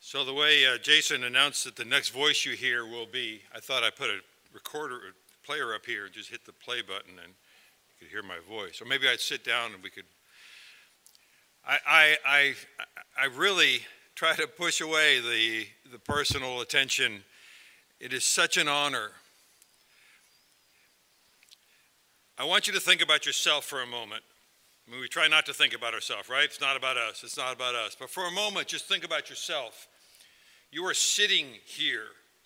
So the way Jason announced that the next voice you hear will be, I thought I put a player up here and just hit the play button and you could hear my voice. Or maybe I'd sit down and we could. I really try to push away the personal attention. It is such an honor. I want you to think about yourself for a moment. I mean, we try not to think about ourselves, right? It's not about us. It's not about us. But for a moment, just think about yourself. You are sitting here.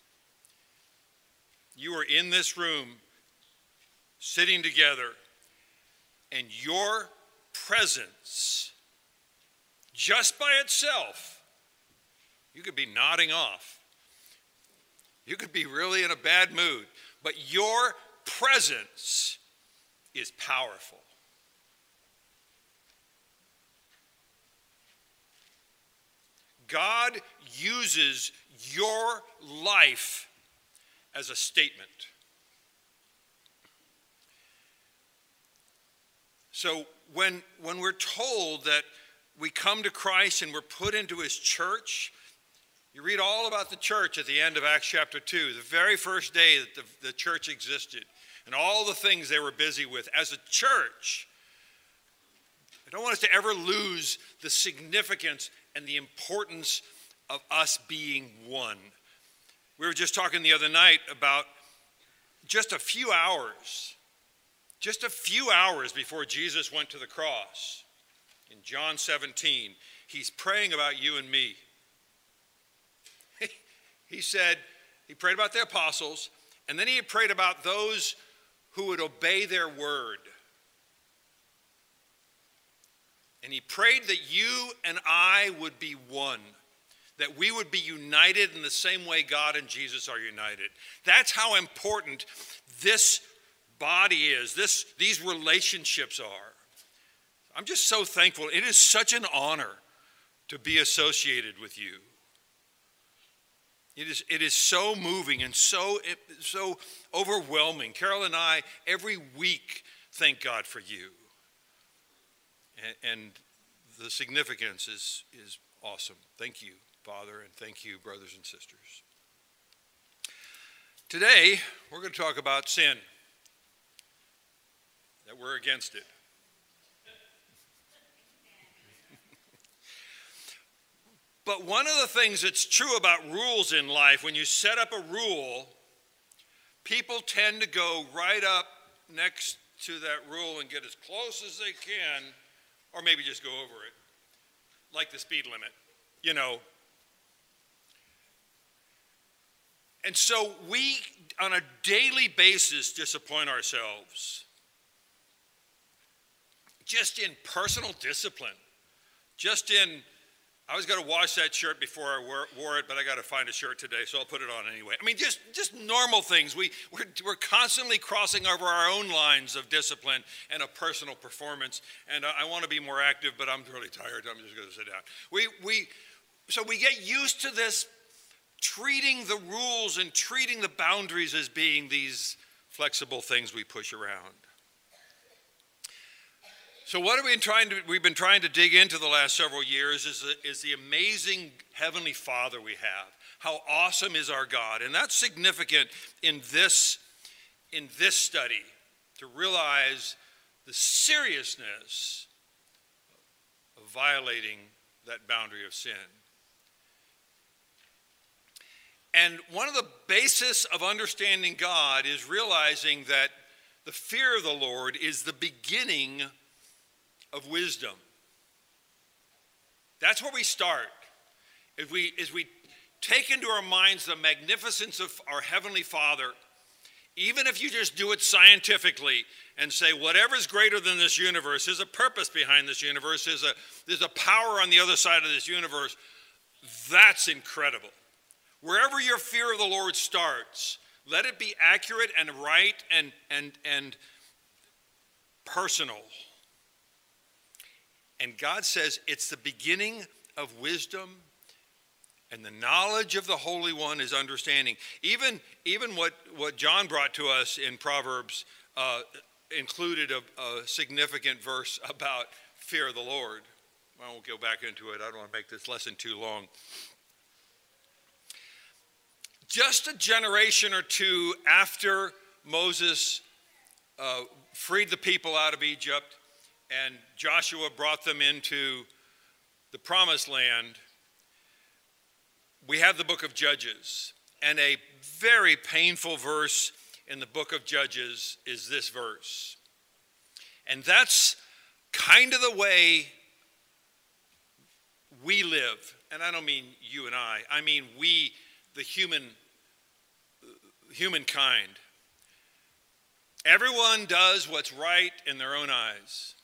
You are in this room, sitting together, and your presence, just by itself, you could be nodding off. You could be really in a bad mood, but your presence is powerful. God uses your life as a statement. So when we're told that we come to Christ and we're put into his church, you read all about the church at the end of Acts chapter 2, the very first day that the church existed, and all the things they were busy with. As a church, I don't want us to ever lose the significance and the importance of us being one. We were just talking the other night about just a few hours before Jesus went to the cross. In John 17, he's praying about you and me. He said, he prayed about the apostles, and then he prayed about those who would obey their word. And he prayed that you and I would be one, that we would be united in the same way God and Jesus are united. That's how important this body is, these relationships are. I'm just so thankful. It is such an honor to be associated with you. It is so moving and so overwhelming. Carol and I, every week, thank God for you. And the significance is awesome. Thank you, Father, and thank you, brothers and sisters. Today, we're going to talk about sin, that we're against it. But one of the things that's true about rules in life, when you set up a rule, people tend to go right up next to that rule and get as close as they can, or maybe just go over it, like the speed limit, you know. And so we, on a daily basis, disappoint ourselves. Just in personal discipline, just in, I was going to wash that shirt before I wore it, but I got to find a shirt today, so I'll put it on anyway. I mean, just normal things. We're constantly crossing over our own lines of discipline and of personal performance. And I want to be more active, but I'm really tired. I'm just going to sit down. So we get used to this, treating the rules and treating the boundaries as being these flexible things we push around. So what we've been trying to dig into the last several years is the amazing Heavenly Father we have. How awesome is our God. And that's significant in this study, to realize the seriousness of violating that boundary of sin. And one of the basis of understanding God is realizing that the fear of the Lord is the beginning of wisdom. That's where we start. As we take into our minds the magnificence of our Heavenly Father, even if you just do it scientifically and say whatever's greater than this universe, there's a purpose behind this universe, there's a power on the other side of this universe, that's incredible. Wherever your fear of the Lord starts, let it be accurate and right and personal. And God says it's the beginning of wisdom, and the knowledge of the Holy One is understanding. Even what John brought to us in Proverbs included a significant verse about fear of the Lord. I won't go back into it. I don't want to make this lesson too long. Just a generation or two after Moses freed the people out of Egypt and Joshua brought them into the promised land, we have the book of Judges. And a very painful verse in the book of Judges is this verse. And that's kind of the way we live. And I don't mean you and I mean we, the humankind. Everyone does what's right in their own eyes.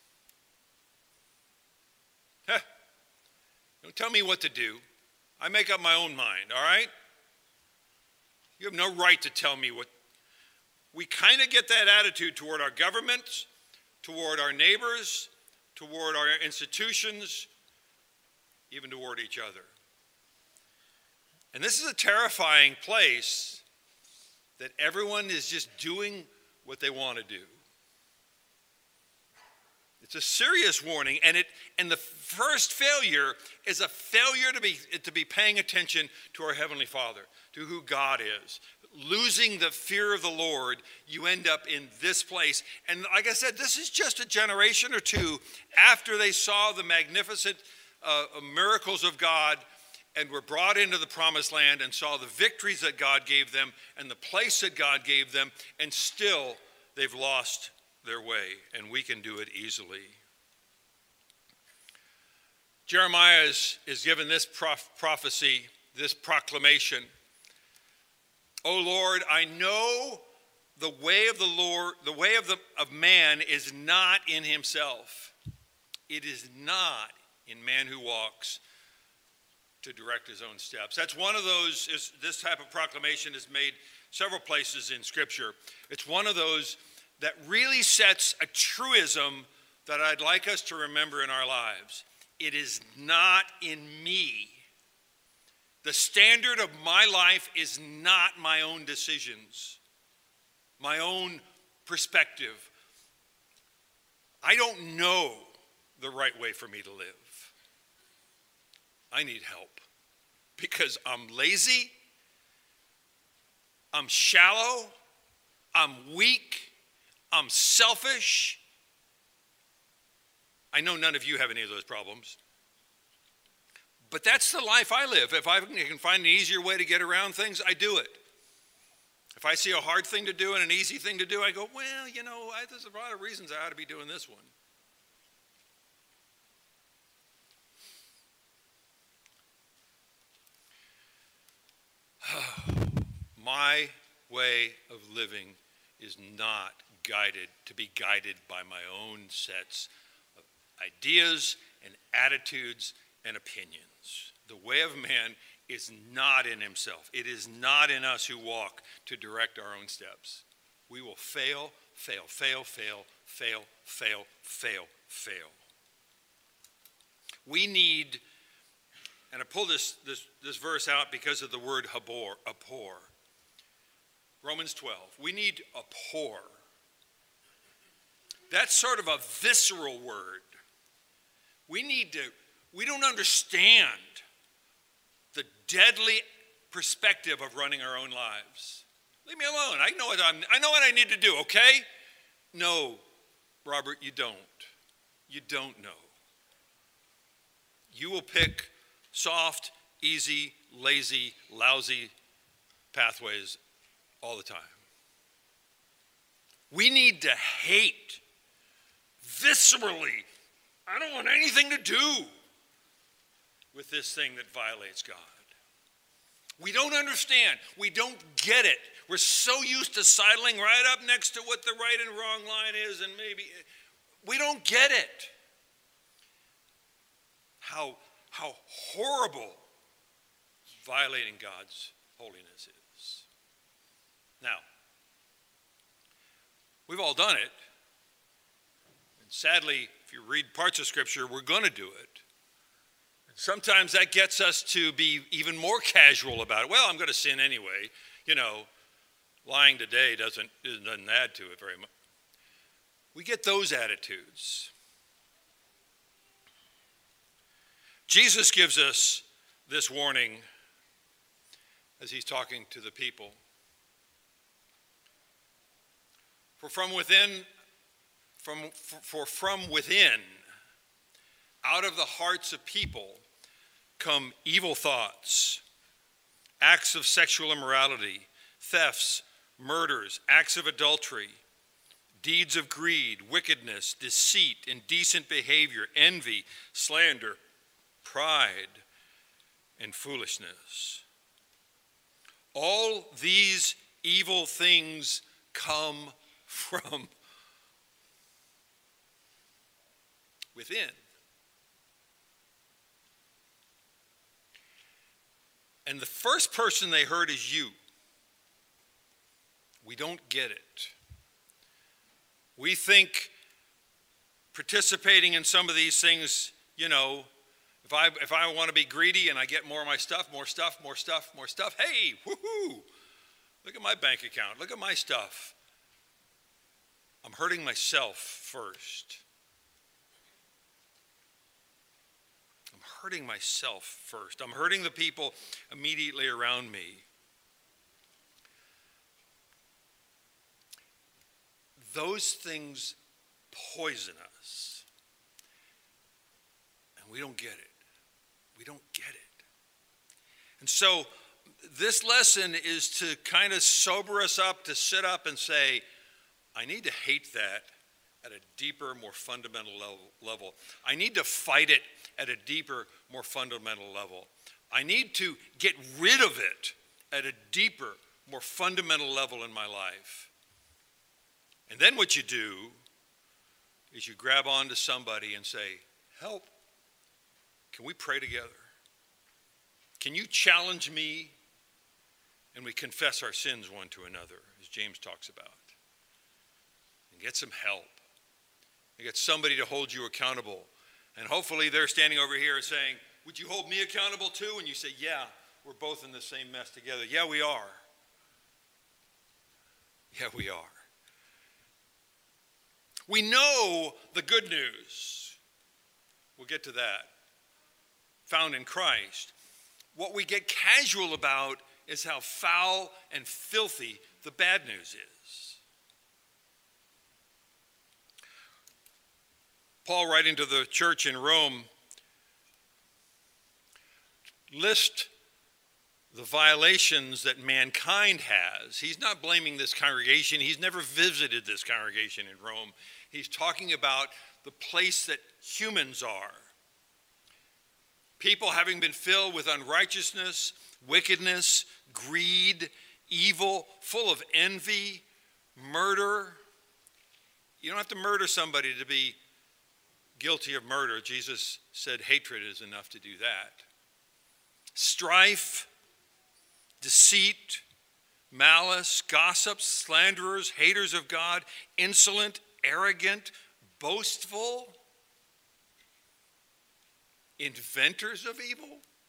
Don't tell me what to do. I make up my own mind, all right? You have no right to tell me what. We kind of get that attitude toward our governments, toward our neighbors, toward our institutions, even toward each other. And this is a terrifying place that everyone is just doing what they want to do. It's a serious warning, and the first failure is a failure to be paying attention to our Heavenly Father, to who God is. Losing the fear of the Lord, you end up in this place. And like I said, this is just a generation or two after they saw the magnificent miracles of God and were brought into the promised land and saw the victories that God gave them and the place that God gave them, and still they've lost their way, and we can do it easily. Jeremiah is given this prophecy, this proclamation. O Lord, I know the way of the Lord, the way of man is not in himself. It is not in man who walks to direct his own steps. That's one of those, this type of proclamation is made several places in Scripture. It's one of those that really sets a truism that I'd like us to remember in our lives. It is not in me. The standard of my life is not my own decisions, my own perspective. I don't know the right way for me to live. I need help because I'm lazy, I'm shallow, I'm weak, I'm selfish. I know none of you have any of those problems. But that's the life I live. If I can find an easier way to get around things, I do it. If I see a hard thing to do and an easy thing to do, I go, well, there's a lot of reasons I ought to be doing this one. My way of living is not to be guided by my own sets of ideas and attitudes and opinions. The way of man is not in himself. It is not in us who walk to direct our own steps. We will fail. We need, and I pull this verse out because of the word abhor. Romans 12. We need abhor. That's sort of a visceral word. We don't understand the deadly perspective of running our own lives. Leave me alone. I know what I need to do, okay? No, Robert, you don't. You don't know. You will pick soft, easy, lazy, lousy pathways all the time. We need to hate viscerally. I don't want anything to do with this thing that violates God. We don't understand. We don't get it. We're so used to sidling right up next to what the right and wrong line is, and maybe we don't get it. How horrible violating God's holiness is. Now, we've all done it. And sadly, if you read parts of Scripture, we're going to do it. And sometimes that gets us to be even more casual about it. Well, I'm going to sin anyway. Lying today doesn't add to it very much. We get those attitudes. Jesus gives us this warning as he's talking to the people. For from within, out of the hearts of people come evil thoughts, acts of sexual immorality, thefts, murders, acts of adultery, deeds of greed, wickedness, deceit, indecent behavior, envy, slander, pride, and foolishness. All these evil things come from within. And the first person they heard is you. We don't get it. We think participating in some of these things, if I want to be greedy and I get more of my stuff, hey, woohoo, look at my bank account, look at my stuff. I'm hurting myself first. I'm hurting the people immediately around me. Those things poison us. And we don't get it. And so this lesson is to kind of sober us up, to sit up and say, I need to hate that at a deeper, more fundamental level. I need to fight it at a deeper, more fundamental level. I need to get rid of it at a deeper, more fundamental level in my life. And then what you do is you grab onto somebody and say, help, can we pray together? Can you challenge me? And we confess our sins one to another, as James talks about. And get some help. And get somebody to hold you accountable. And hopefully they're standing over here saying, would you hold me accountable too? And you say, yeah, we're both in the same mess together. Yeah, we are. We know the good news. We'll get to that. Found in Christ. What we get casual about is how foul and filthy the bad news is. Paul, writing to the church in Rome, lists the violations that mankind has. He's not blaming this congregation. He's never visited this congregation in Rome. He's talking about the place that humans are. People having been filled with unrighteousness, wickedness, greed, evil, full of envy, murder. You don't have to murder somebody to be guilty of murder. Jesus said hatred is enough to do that. Strife, deceit, malice, gossips, slanderers, haters of God, insolent, arrogant, boastful, inventors of evil.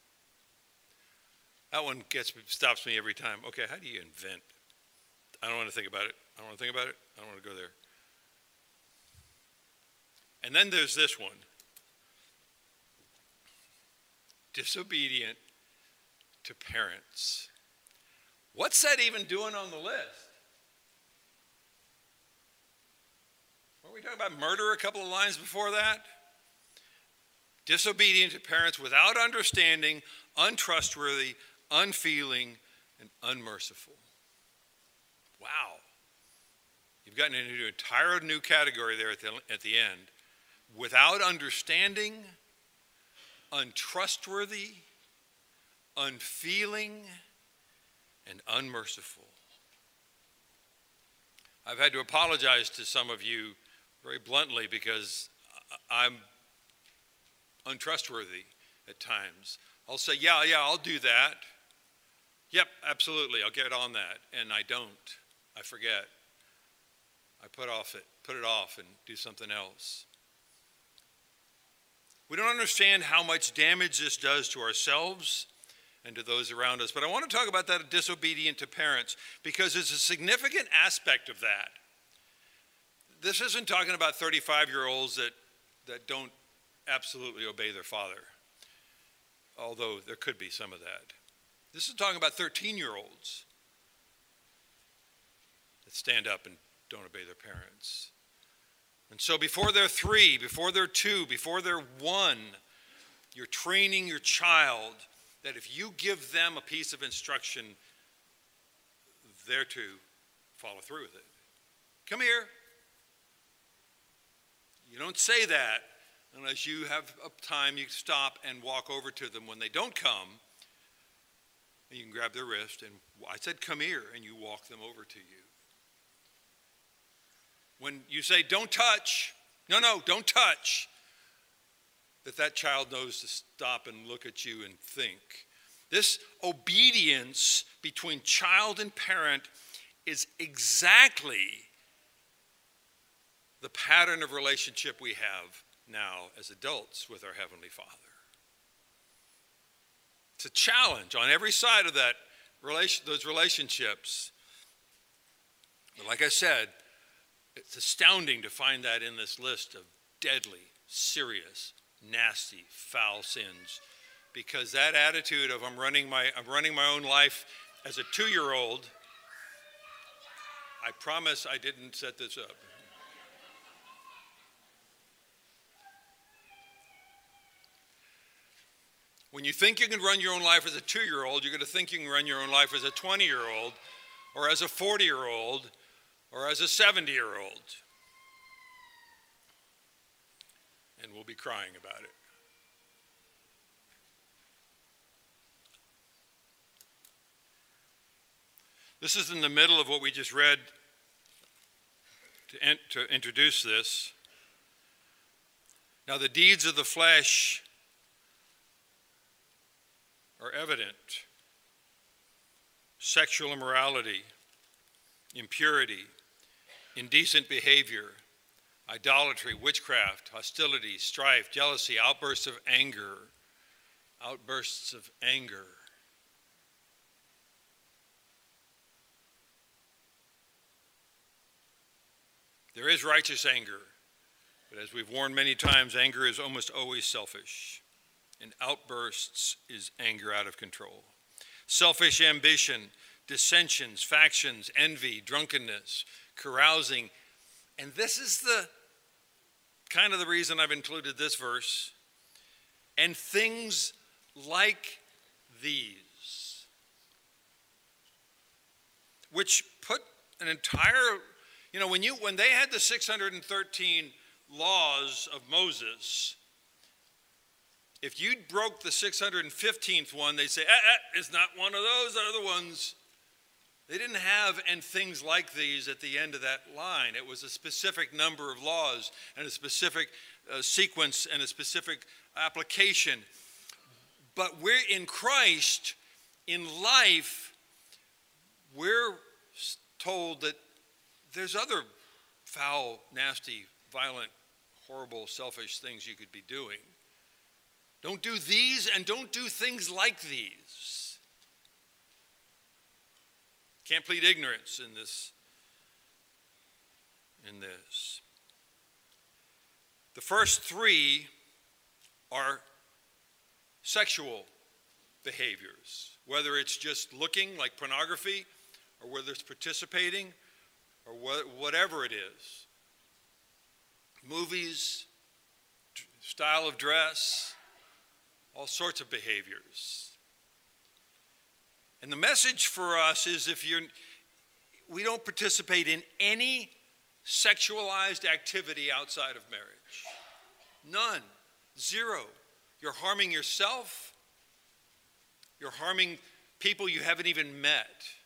That one stops me every time. Okay, how do you invent? I don't want to think about it. I don't want to go there. And then there's this one. Disobedient to parents. What's that even doing on the list? Weren't we talking about murder a couple of lines before that? Disobedient to parents, without understanding, untrustworthy, unfeeling, and unmerciful. Wow. You've gotten into an entire new category there at the end. Without understanding, untrustworthy, unfeeling, and unmerciful. I've had to apologize to some of you very bluntly because I'm untrustworthy at times. I'll say, yeah, I'll do that. Yep, absolutely, I'll get on that. And I don't. I forget. I put it off and do something else. We don't understand how much damage this does to ourselves and to those around us. But I want to talk about that disobedient to parents because it's a significant aspect of that. This isn't talking about 35-year-olds that don't absolutely obey their father, although there could be some of that. This is talking about 13-year-olds that stand up and don't obey their parents. And so before they're 3, before they're 2, before they're 1, you're training your child that if you give them a piece of instruction, they're to follow through with it. Come here. You don't say that unless you have time, you stop and walk over to them when they don't come. And you can grab their wrist and I said, come here, and you walk them over to you. When you say, don't touch, no, don't touch, that child knows to stop and look at you and think. This obedience between child and parent is exactly the pattern of relationship we have now as adults with our Heavenly Father. It's a challenge on every side of those relationships. But like I said, it's astounding to find that in this list of deadly, serious, nasty, foul sins. Because that attitude of I'm running my own life as a 2-year-old, I promise I didn't set this up. When you think you can run your own life as a 2-year-old, you're going to think you can run your own life as a 20-year-old, or as a 40-year-old, or as a 70-year-old. And we'll be crying about it. This is in the middle of what we just read to introduce this. Now, the deeds of the flesh are evident: sexual immorality, impurity, indecent behavior, idolatry, witchcraft, hostility, strife, jealousy, outbursts of anger. There is righteous anger, but as we've warned many times, anger is almost always selfish, and outbursts is anger out of control. Selfish ambition, dissensions, factions, envy, drunkenness, carousing. And this is the kind of the reason I've included this verse. And things like these, which put an entire, when they had the 613 laws of Moses, if you broke the 615th one, they'd say, it's not one of those other ones. They didn't have and things like these at the end of that line. It was a specific number of laws and a specific sequence and a specific application. But we're in Christ, in life, we're told that there's other foul, nasty, violent, horrible, selfish things you could be doing. Don't do these and don't do things like these. Can't plead ignorance in this. The first 3 are sexual behaviors, whether it's just looking like pornography or whether it's participating or whatever it is. Movies, style of dress, all sorts of behaviors. And the message for us is we don't participate in any sexualized activity outside of marriage. None. 0. You're harming yourself. You're harming people you haven't even met.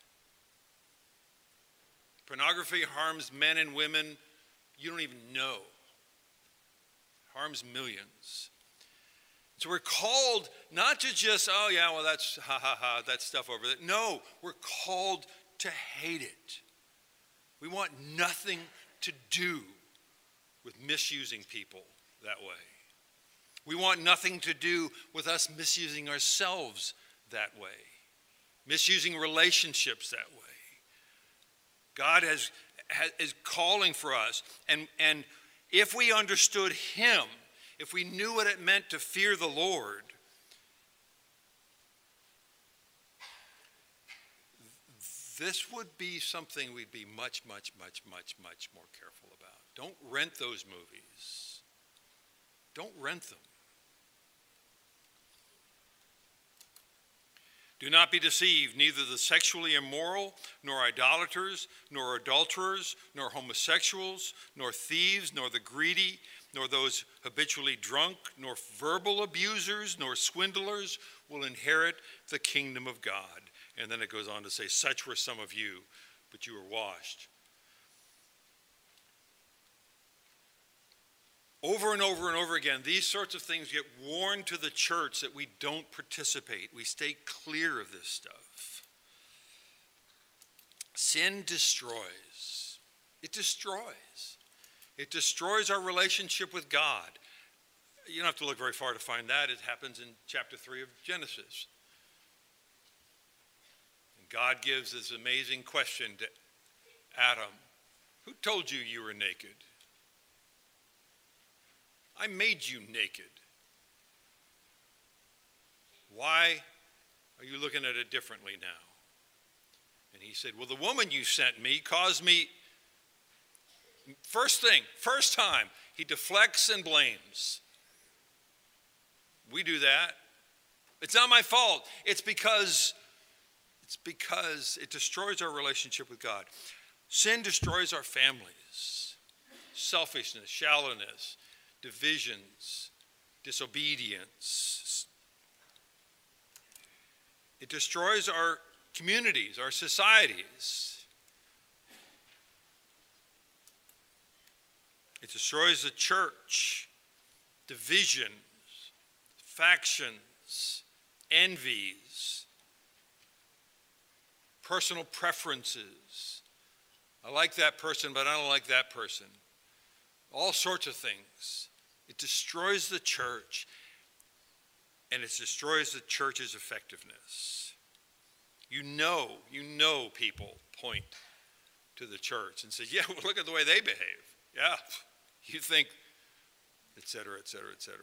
Pornography harms men and women you don't even know. It harms millions. So we're called not to just, that's that stuff over there. No, we're called to hate it. We want nothing to do with misusing people that way. We want nothing to do with us misusing ourselves that way, misusing relationships that way. God is calling for us. And if we understood him, if we knew what it meant to fear the Lord, this would be something we'd be much, much, much, much, much more careful about. Don't rent those movies. Don't rent them. Do not be deceived. Neither the sexually immoral, nor idolaters, nor adulterers, nor homosexuals, nor thieves, nor the greedy, nor those habitually drunk, nor verbal abusers, nor swindlers will inherit the kingdom of God. And then it goes on to say, such were some of you, but you were washed. Over and over and over again, these sorts of things get warned to the church that we don't participate. We stay clear of this stuff. Sin destroys. It destroys. It destroys our relationship with God. You don't have to look very far to find that. It happens in chapter 3 of Genesis. And God gives this amazing question to Adam. Who told you you were naked? I made you naked. Why are you looking at it differently now? And he said, well, the woman you sent me caused me, first time, he deflects and blames. We do that. It's not my fault. It's because it destroys our relationship with God. Sin destroys our families. Selfishness, shallowness, divisions, disobedience. It destroys our communities, our societies. It destroys the church, divisions, factions, envies, personal preferences. I like that person, but I don't like that person. All sorts of things. It destroys the church, and it destroys the church's effectiveness. You know people point to the church and say, yeah, well, look at the way they behave. Yeah, you think, et cetera, et cetera, et cetera.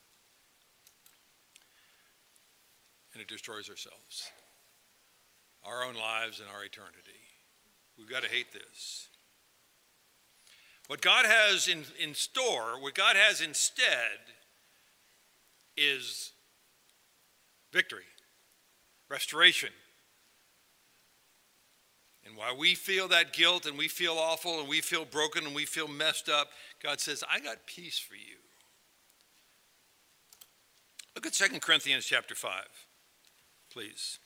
And it destroys ourselves, our own lives and our eternity. We've got to hate this. What God has in store, what God has instead is victory, restoration. And while we feel that guilt and we feel awful and we feel broken and we feel messed up, God says, I got peace for you. Look at 2 Corinthians chapter 5, please.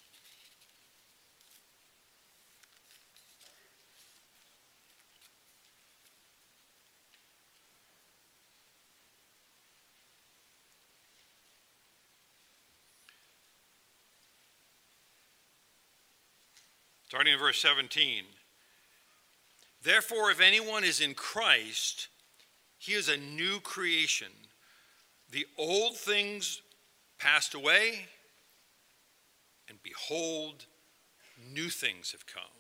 Starting in verse 17. Therefore, if anyone is in Christ, he is a new creation. The old things passed away, and behold, new things have come.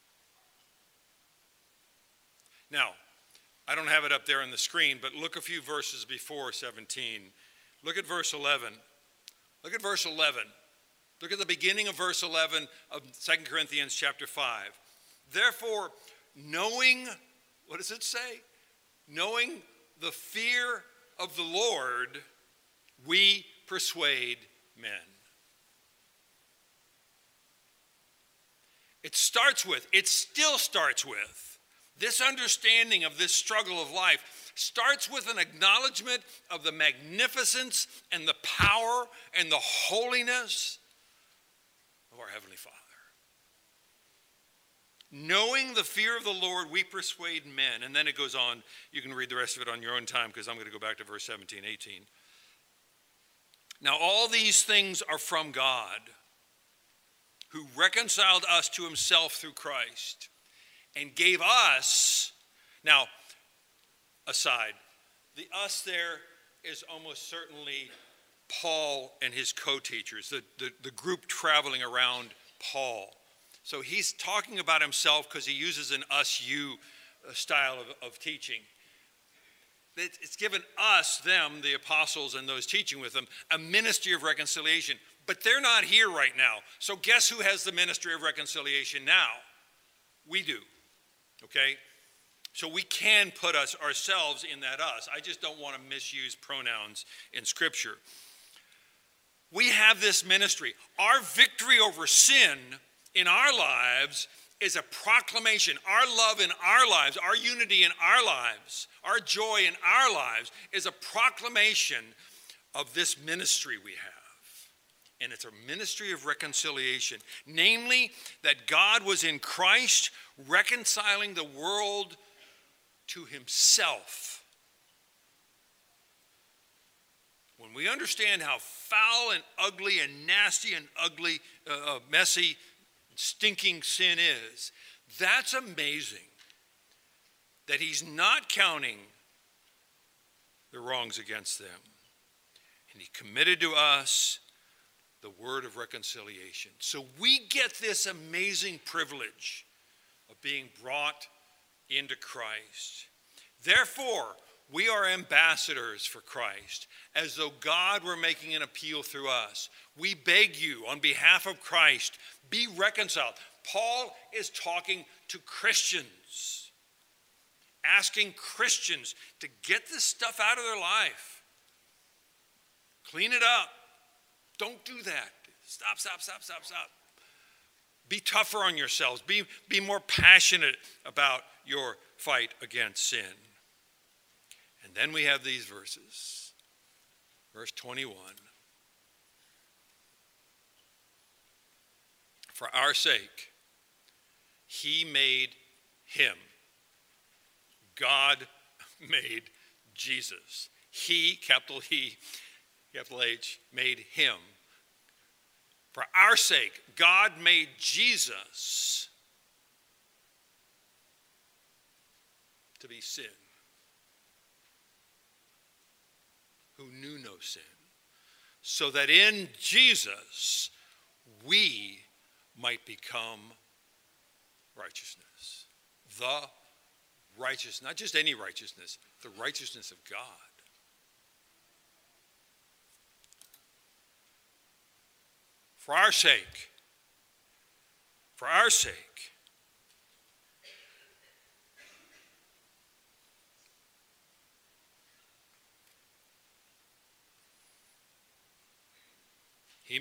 Now, I don't have it up there on the screen, but look a few verses before 17. Look at verse 11. Look at verse 11. Look at the beginning of verse 11 of 2 Corinthians chapter 5. Therefore, knowing, what does it say? Knowing the fear of the Lord, we persuade men. It still starts with, this understanding of this struggle of life starts with an acknowledgement of the magnificence and the power and the holiness of our Heavenly Father. Knowing the fear of the Lord, we persuade men. And then it goes on. You can read the rest of it on your own time because I'm going to go back to verse 17, 18. Now all these things are from God, who reconciled us to himself through Christ and gave us, now, aside, the us there is almost certainly Paul and his co-teachers, the group traveling around Paul. So he's talking about himself because he uses an us-you style of teaching. It's given us, them, the apostles and those teaching with them, a ministry of reconciliation. But they're not here right now. So guess who has the ministry of reconciliation now? We do, okay? So we can put ourselves in that us. I just don't want to misuse pronouns in Scripture. We have this ministry. Our victory over sin in our lives is a proclamation. Our love in our lives, our unity in our lives, our joy in our lives is a proclamation of this ministry we have. And it's a ministry of reconciliation. Namely, that God was in Christ reconciling the world to himself. When we understand how foul and ugly and nasty and ugly, messy, stinking sin is, that's amazing. That he's not counting the wrongs against them. And he committed to us the word of reconciliation. So we get this amazing privilege of being brought into Christ. Therefore, we are ambassadors for Christ, as though God were making an appeal through us. We beg you, on behalf of Christ, be reconciled. Paul is talking to Christians, asking Christians to get this stuff out of their life. Clean it up. Don't do that. Stop. Be tougher on yourselves. Be more passionate about your fight against sin. And then we have these verses. Verse 21. For our sake, he made him. God made Jesus. He, capital H, made him. For our sake, God made Jesus to be sin, who knew no sin, so that in Jesus we might become righteousness. The righteousness, not just any righteousness, the righteousness of God. For our sake, he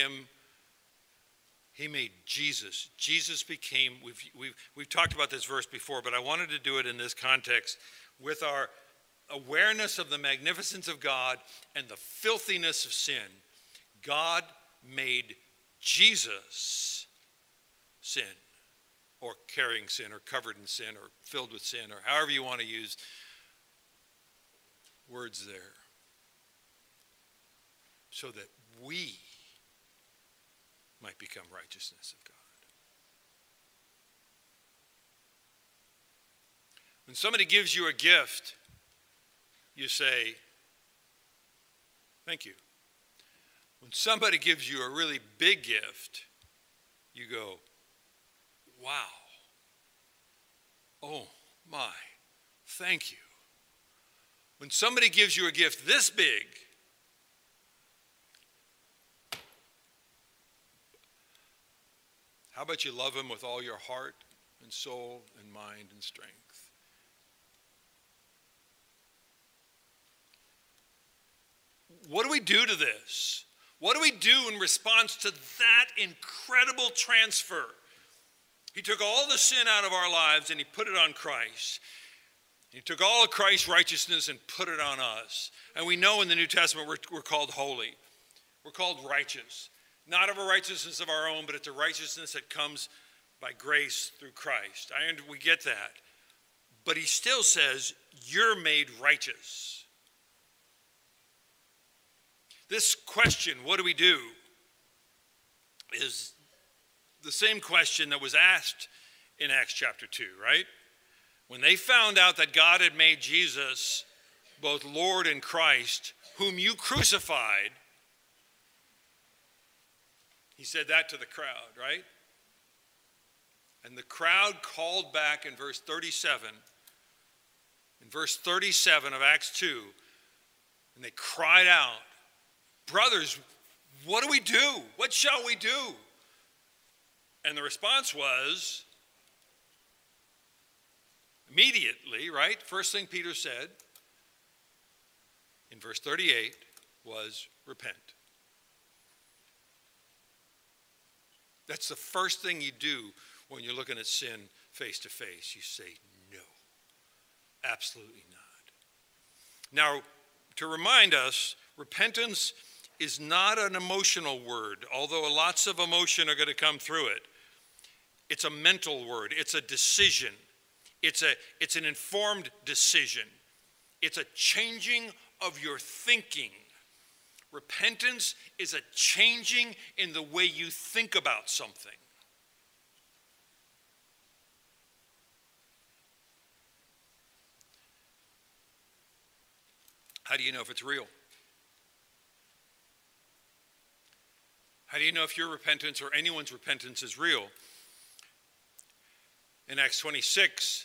made Jesus. Jesus became, we've talked about this verse before, but I wanted to do it in this context with our awareness of the magnificence of God and the filthiness of sin. God made Jesus sin, or carrying sin, or covered in sin, or filled with sin, or however you want to use words there, so that we might become righteousness of God. When somebody gives you a gift, you say, thank you. When somebody gives you a really big gift, you go, wow. Oh my, thank you. When somebody gives you a gift this big, how about you love him with all your heart and soul and mind and strength? What do we do to this? What do we do in response to that incredible transfer? He took all the sin out of our lives and he put it on Christ. He took all of Christ's righteousness and put it on us. And we know in the New Testament we're called holy. We're called righteous. Not of a righteousness of our own, but it's a righteousness that comes by grace through Christ. We get that. But he still says, you're made righteous. This question, what do we do, is the same question that was asked in Acts chapter 2, right? When they found out that God had made Jesus both Lord and Christ, whom you crucified, he said that to the crowd, right? And the crowd called back in verse 37. In verse 37 of Acts 2, and they cried out, brothers, what do we do? What shall we do? And the response was, immediately, right? First thing Peter said in verse 38 was repent. That's the first thing you do when you're looking at sin face to face. You say, no, absolutely not. Now, to remind us, repentance is not an emotional word, although lots of emotion are going to come through it. It's a mental word. It's a decision. It's an informed decision. It's a changing of your thinking. Repentance is a changing in the way you think about something. How do you know if it's real? How do you know if your repentance or anyone's repentance is real? In Acts 26,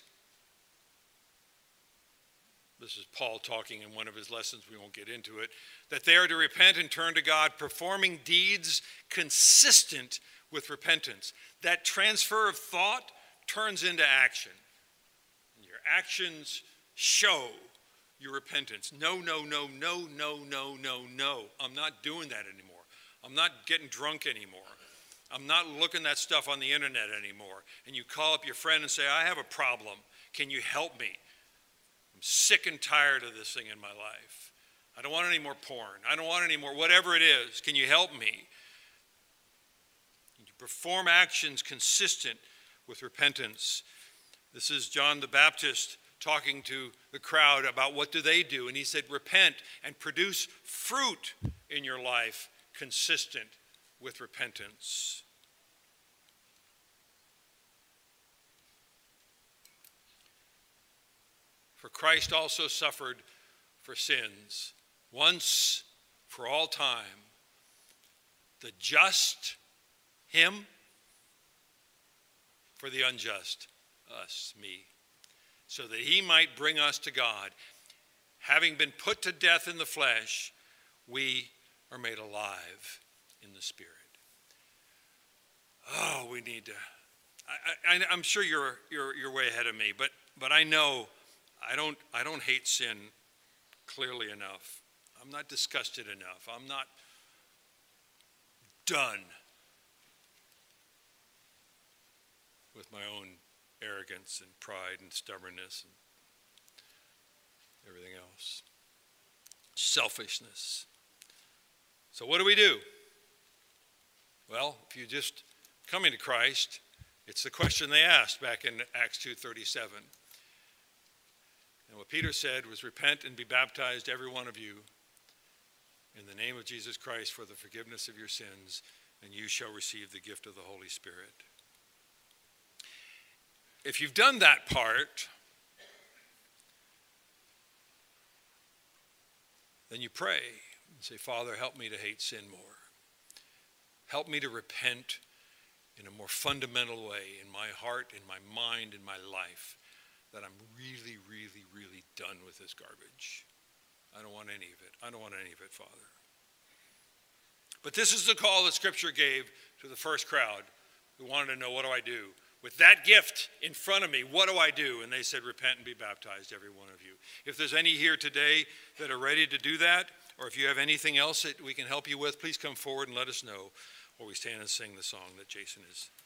this is Paul talking in one of his lessons, we won't get into it, that they are to repent and turn to God, performing deeds consistent with repentance. That transfer of thought turns into action. And your actions show your repentance. No, no, no, no, no, no, no, no. I'm not doing that anymore. I'm not getting drunk anymore. I'm not looking that stuff on the internet anymore. And you call up your friend and say, I have a problem. Can you help me? I'm sick and tired of this thing in my life. I don't want any more porn. I don't want any more, whatever it is. Can you help me? You perform actions consistent with repentance. This is John the Baptist talking to the crowd about what do they do. And he said, repent and produce fruit in your life consistent with repentance. For Christ also suffered for sins, once for all time. The just, him, for the unjust, us, me, so that he might bring us to God. Having been put to death in the flesh, we are made alive in the Spirit. Oh, we need to. I'm sure you're way ahead of me, but I know I don't hate sin clearly enough. I'm not disgusted enough. I'm not done with my own arrogance and pride and stubbornness and everything else. Selfishness. So what do? Well, if you just coming to Christ, it's the question they asked back in Acts 2:37. And what Peter said was, repent and be baptized, every one of you, in the name of Jesus Christ for the forgiveness of your sins, and you shall receive the gift of the Holy Spirit. If you've done that part, then you pray and say, Father, help me to hate sin more. Help me to repent in a more fundamental way in my heart, in my mind, in my life, that I'm really, really, really done with this garbage. I don't want any of it. I don't want any of it, Father. But this is the call that Scripture gave to the first crowd who wanted to know, what do I do? With that gift in front of me, what do I do? And they said, repent and be baptized, every one of you. If there's any here today that are ready to do that, or if you have anything else that we can help you with, please come forward and let us know while we stand and sing the song that Jason is